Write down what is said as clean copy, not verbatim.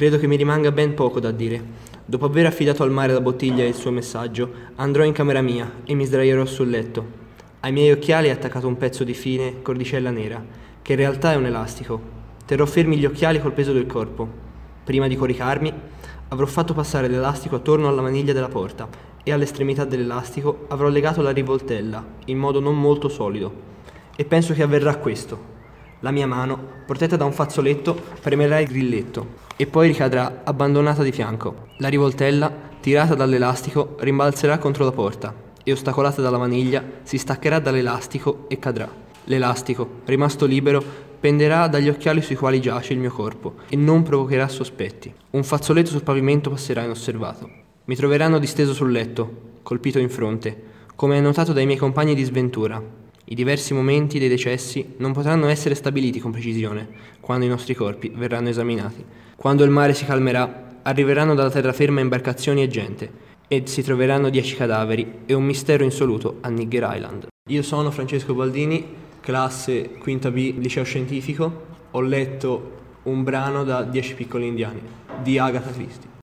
Credo che mi rimanga ben poco da dire. Dopo aver affidato al mare la bottiglia e il suo messaggio, andrò in camera mia e mi sdraierò sul letto. Ai miei occhiali è attaccato un pezzo di fine cordicella nera, che in realtà è un elastico. Terrò fermi gli occhiali col peso del corpo. Prima di coricarmi, avrò fatto passare l'elastico attorno alla maniglia della porta e all'estremità dell'elastico avrò legato la rivoltella, in modo non molto solido. E penso che avverrà questo. La mia mano, protetta da un fazzoletto, premerà il grilletto e poi ricadrà abbandonata di fianco. La rivoltella, tirata dall'elastico, rimbalzerà contro la porta e, ostacolata dalla maniglia, si staccherà dall'elastico e cadrà. L'elastico, rimasto libero, penderà dagli occhiali sui quali giace il mio corpo e non provocherà sospetti. Un fazzoletto sul pavimento passerà inosservato. Mi troveranno disteso sul letto, colpito in fronte, come notato dai miei compagni di sventura. I diversi momenti dei decessi non potranno essere stabiliti con precisione quando i nostri corpi verranno esaminati. Quando il mare si calmerà, arriveranno dalla terraferma imbarcazioni e gente, e si troveranno 10 cadaveri e un mistero insoluto a Nigger Island. Io sono Francesco Baldini, classe quinta B, liceo scientifico. Ho letto un brano da 10 piccoli indiani di Agatha Christie.